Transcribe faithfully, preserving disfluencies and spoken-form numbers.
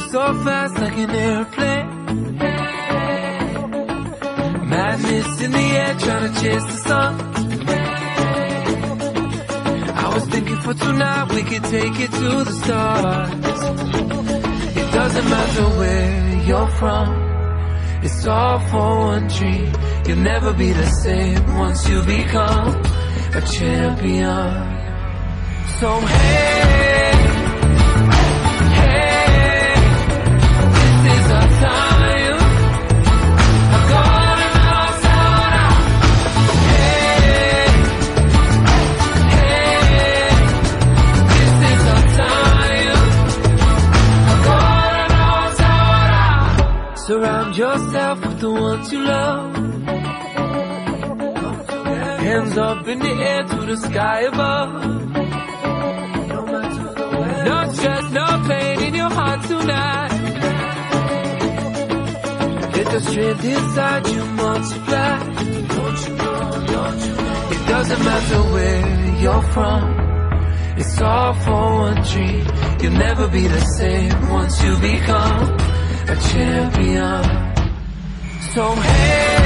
so fast like an airplane. Madness in the air, trying to chase the sun. I was thinking for tonight we could take it to the stars. It doesn't matter where you're from, it's all for one dream. You'll never be the same once you become a champion. So hey, hey, this is our time. I've got it all sold out. Hey, hey, this is our time. I've got it all sold out. Surround yourself with the ones you love. Hands up in the air to the sky above. No stress, no pain in your heart tonight. Let the strength inside you multiply. Don't you know, don't you know? It doesn't matter where you're from, it's all for one dream. You'll never be the same once you become a champion. So hey,